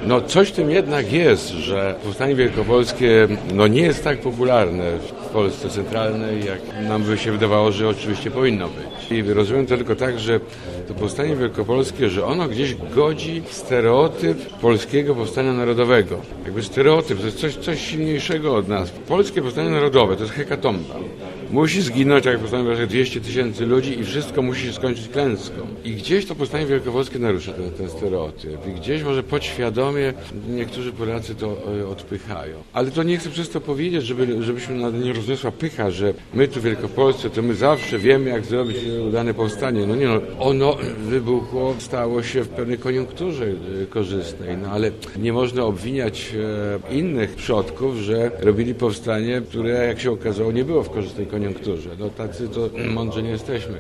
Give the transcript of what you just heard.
No coś w tym jednak jest, że powstanie wielkopolskie nie jest tak popularne w Polsce centralnej, jak nam by się wydawało, że oczywiście powinno być. I rozumiem to tylko tak, że to powstanie wielkopolskie, że ono gdzieś godzi w stereotyp polskiego powstania narodowego. Jakby stereotyp, to jest coś silniejszego od nas. Polskie powstanie narodowe to jest hekatomba. Musi zginąć, jak powstanie 200 000 ludzi i wszystko musi się skończyć klęską. I gdzieś to powstanie wielkopolskie narusza ten stereotyp. I gdzieś może podświadomie niektórzy Polacy to odpychają. Ale to nie chcę przez to powiedzieć, żebyśmy nie rozniosła pycha, że my tu Wielkopolsce, to my zawsze wiemy, jak zrobić udane powstanie. Ono wybuchło, stało się w pewnej koniunkturze korzystnej, ale nie można obwiniać innych przodków, że robili powstanie, które, jak się okazało, nie było w korzystnej koniunkturze. Tacy to mądrzy nie jesteśmy.